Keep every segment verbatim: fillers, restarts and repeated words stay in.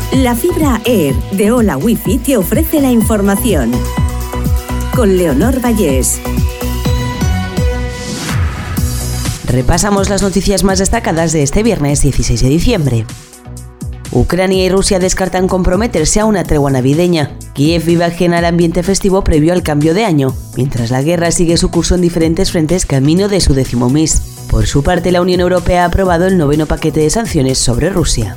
La fibra Air de Hola Wifi te ofrece la información. Con Leonor Vallés. Repasamos las noticias más destacadas de este viernes dieciséis de diciembre. Ucrania y Rusia descartan comprometerse a una tregua navideña. Kiev vive ajena al ambiente festivo previo al cambio de año, mientras la guerra sigue su curso en diferentes frentes camino de su décimo mes. Por su parte, la Unión Europea ha aprobado el noveno paquete de sanciones sobre Rusia.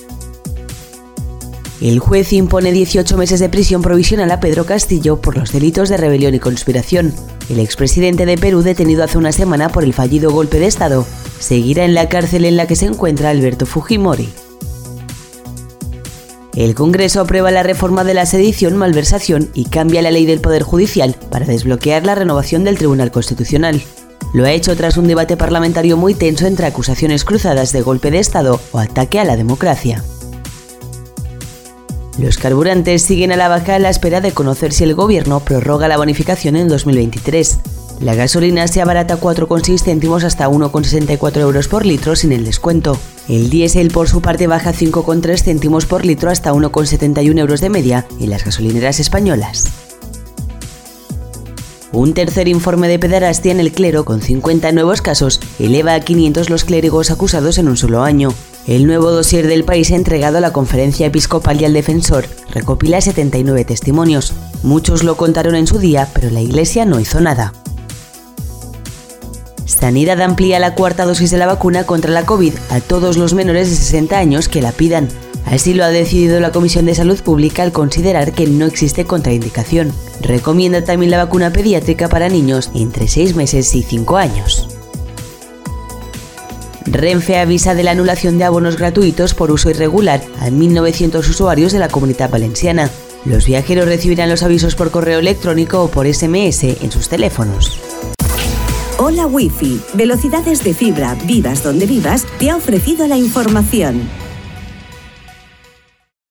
El juez impone dieciocho meses de prisión provisional a Pedro Castillo por los delitos de rebelión y conspiración. El expresidente de Perú, detenido hace una semana por el fallido golpe de Estado, seguirá en la cárcel en la que se encuentra Alberto Fujimori. El Congreso aprueba la reforma de la sedición, malversación y cambia la ley del Poder Judicial para desbloquear la renovación del Tribunal Constitucional. Lo ha hecho tras un debate parlamentario muy tenso entre acusaciones cruzadas de golpe de Estado o ataque a la democracia. Los carburantes siguen a la baja a la espera de conocer si el gobierno prorroga la bonificación en dos mil veintitrés. La gasolina se abarata cuatro coma seis céntimos hasta uno coma sesenta y cuatro euros por litro sin el descuento. El diésel, por su parte, baja cinco coma tres céntimos por litro hasta uno coma setenta y uno euros de media en las gasolineras españolas. Un tercer informe de pederastia en el clero, con cincuenta nuevos casos, eleva a quinientos los clérigos acusados en un solo año. El nuevo dossier del país entregado a la Conferencia Episcopal y al Defensor recopila setenta y nueve testimonios. Muchos lo contaron en su día, pero la Iglesia no hizo nada. Sanidad amplía la cuarta dosis de la vacuna contra la COVID a todos los menores de sesenta años que la pidan. Así lo ha decidido la Comisión de Salud Pública al considerar que no existe contraindicación. Recomienda también la vacuna pediátrica para niños entre seis meses y cinco años. Renfe avisa de la anulación de abonos gratuitos por uso irregular a mil novecientos usuarios de la Comunidad Valenciana. Los viajeros recibirán los avisos por correo electrónico o por ese eme ese en sus teléfonos. Hola Wifi, velocidades de fibra, vivas donde vivas, te ha ofrecido la información.